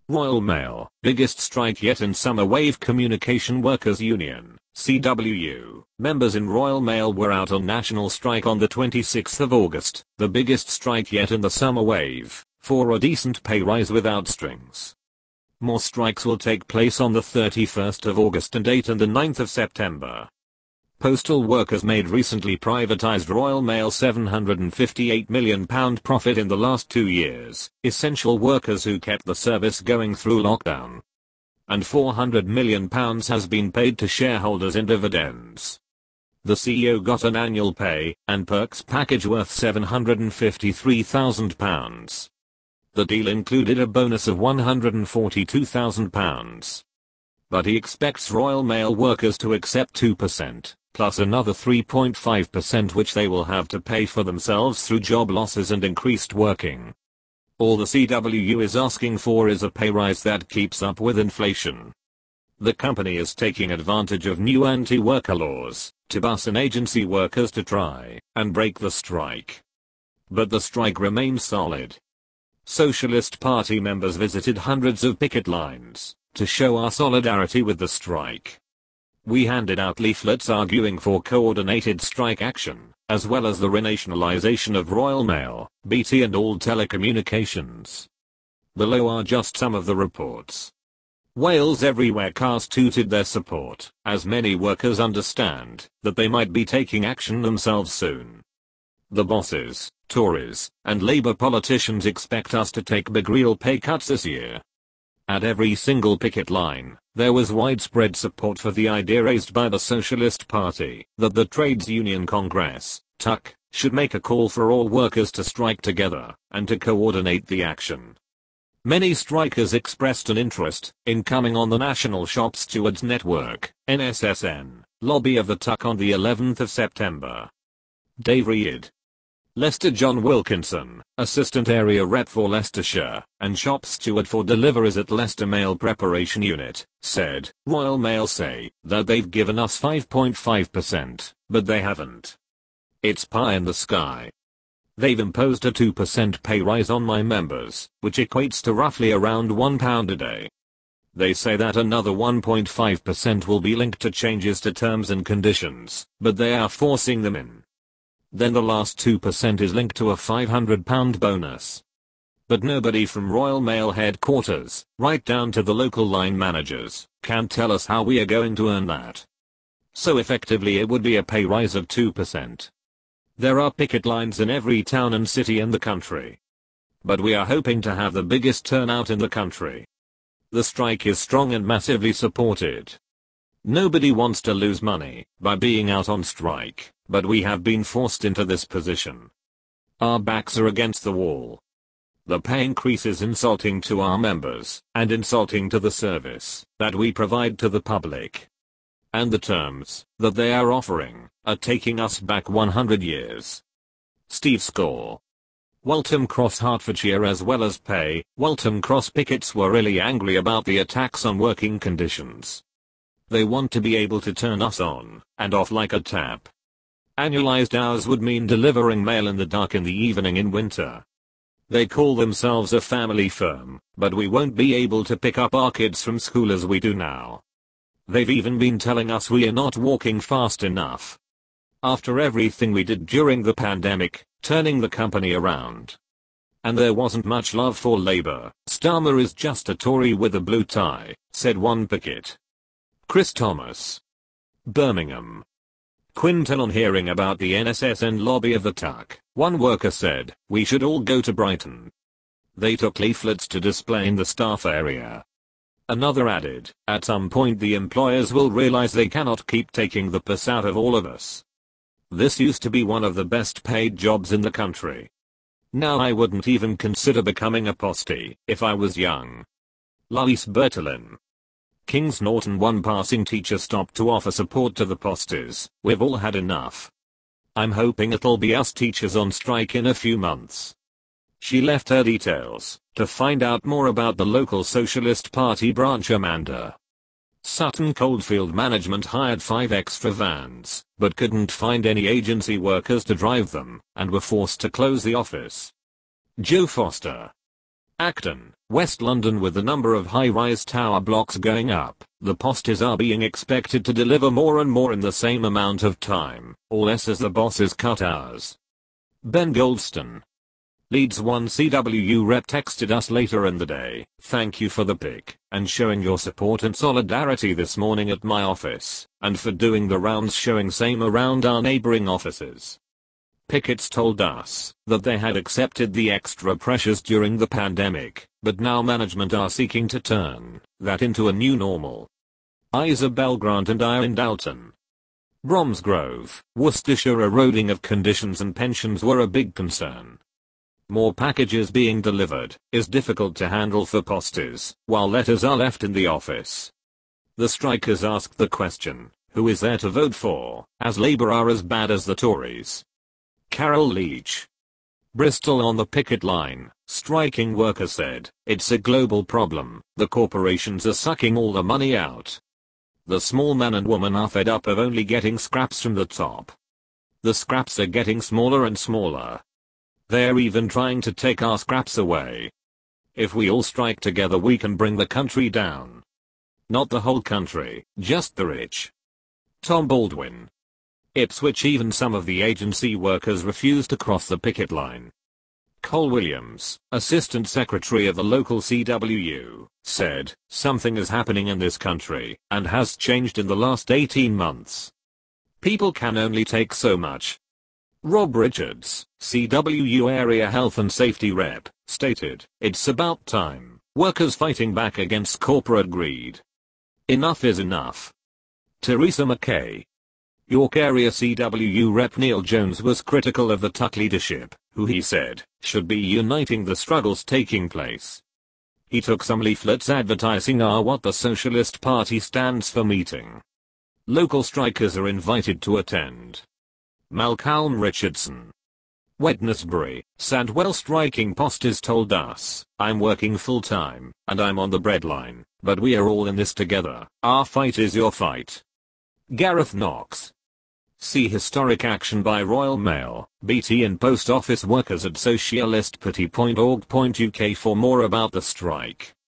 Royal Mail, biggest strike yet in summer wave. Communication Workers Union, CWU, members in Royal Mail were out on national strike on the 26th of August, the biggest strike yet in the summer wave, for a decent pay rise without strings. More strikes will take place on the 31st of August and 8th and the 9th of September. Postal workers made recently privatised Royal Mail £758 million profit in the last 2 years, essential workers who kept the service going through lockdown. And £400 million has been paid to shareholders in dividends. The CEO got an annual pay and perks package worth £753,000. The deal included a bonus of £142,000. But he expects Royal Mail workers to accept 2%. Plus another 3.5% which they will have to pay for themselves through job losses and increased working. All the CWU is asking for is a pay rise that keeps up with inflation. The company is taking advantage of new anti-worker laws to bus and agency workers to try and break the strike. But the strike remains solid. Socialist Party members visited hundreds of picket lines to show our solidarity with the strike. We handed out leaflets arguing for coordinated strike action, as well as the renationalization of Royal Mail, BT and all telecommunications. Below are just some of the reports. Wales everywhere constituted their support, as many workers understand that they might be taking action themselves soon. The bosses, Tories, and Labour politicians expect us to take big real pay cuts this year. At every single picket line, there was widespread support for the idea raised by the Socialist Party that the Trades Union Congress, TUC, should make a call for all workers to strike together and to coordinate the action. Many strikers expressed an interest in coming on the National Shop Stewards Network, NSSN, lobby of the TUC on the 11th of September. Dave Reid, Leicester. John Wilkinson, Assistant Area Rep for Leicestershire and Shop Steward for Deliveries at Leicester Mail Preparation Unit, said, Royal Mail say that they've given us 5.5%, but they haven't. It's pie in the sky. They've imposed a 2% pay rise on my members, which equates to roughly around £1 a day. They say that another 1.5% will be linked to changes to terms and conditions, but they are forcing them in. Then the last 2% is linked to a £500 bonus. But nobody from Royal Mail headquarters, right down to the local line managers, can tell us how we are going to earn that. So effectively it would be a pay rise of 2%. There are picket lines in every town and city in the country. But we are hoping to have the biggest turnout in the country. The strike is strong and massively supported. Nobody wants to lose money by being out on strike, but we have been forced into this position. Our backs are against the wall. The pay increase is insulting to our members and insulting to the service that we provide to the public. And the terms that they are offering are taking us back 100 years. Steve Score, Waltham Cross, Hertfordshire. As well as pay, Waltham Cross pickets were really angry about the attacks on working conditions. They want to be able to turn us on and off like a tap. Annualized hours would mean delivering mail in the dark in the evening in winter. They call themselves a family firm, but we won't be able to pick up our kids from school as we do now. They've even been telling us we are not walking fast enough. After everything we did during the pandemic, turning the company around. And there wasn't much love for Labour. Starmer is just a Tory with a blue tie, said one picket. Chris Thomas, Birmingham. Quinton. On hearing about the NSSN lobby of the TUC, one worker said, we should all go to Brighton. They took leaflets to display in the staff area. Another added, at some point the employers will realize they cannot keep taking the piss out of all of us. This used to be one of the best paid jobs in the country. Now I wouldn't even consider becoming a postie if I was young. Lois Bertolin, Kings Norton. One passing teacher stopped to offer support to the posties. We've all had enough. I'm hoping it'll be us teachers on strike in a few months. She left her details to find out more about the local Socialist Party branch. Amanda Sutton. Coldfield management hired 5 extra vans, but couldn't find any agency workers to drive them, and were forced to close the office. Joe Foster, Acton. West London. With the number of high-rise tower blocks going up, the posties are being expected to deliver more and more in the same amount of time, or less as the bosses cut hours. Ben Goldston, Leeds 1 CWU rep, texted us later in the day, "Thank you for the pic and showing your support and solidarity this morning at my office, and for doing the rounds showing same around our neighboring offices." Pickets told us that they had accepted the extra pressures during the pandemic, but now management are seeking to turn that into a new normal. Isabel Grant and Ian Dalton, Bromsgrove, Worcestershire. Eroding of conditions and pensions were a big concern. More packages being delivered is difficult to handle for posties, while letters are left in the office. The strikers asked the question, who is there to vote for, as Labour are as bad as the Tories? Carol Leach, Bristol. On the picket line, striking workers said, "It's a global problem, the corporations are sucking all the money out. The small man and woman are fed up of only getting scraps from the top. The scraps are getting smaller and smaller. They're even trying to take our scraps away. If we all strike together we can bring the country down. Not the whole country, just the rich." Tom Baldwin, Ipswich. Even some of the agency workers refused to cross the picket line. Cole Williams, Assistant Secretary of the local CWU, said, "Something is happening in this country, and has changed in the last 18 months. People can only take so much." Rob Richards, CWU Area Health and Safety Rep, stated, "It's about time, workers fighting back against corporate greed. Enough is enough." Teresa McKay, York Area CWU Rep. Neil Jones was critical of the Tuck leadership, who he said, should be uniting the struggles taking place. He took some leaflets advertising what the Socialist Party stands for meeting. Local strikers are invited to attend. Malcolm Richardson, Wednesbury, Sandwell. Striking posties told us, "I'm working full-time, and I'm on the breadline, but we are all in this together. Our fight is your fight." Gareth Knox, see historic action by Royal Mail, BT and Post Office workers at socialistparty.org.uk for more about the strike.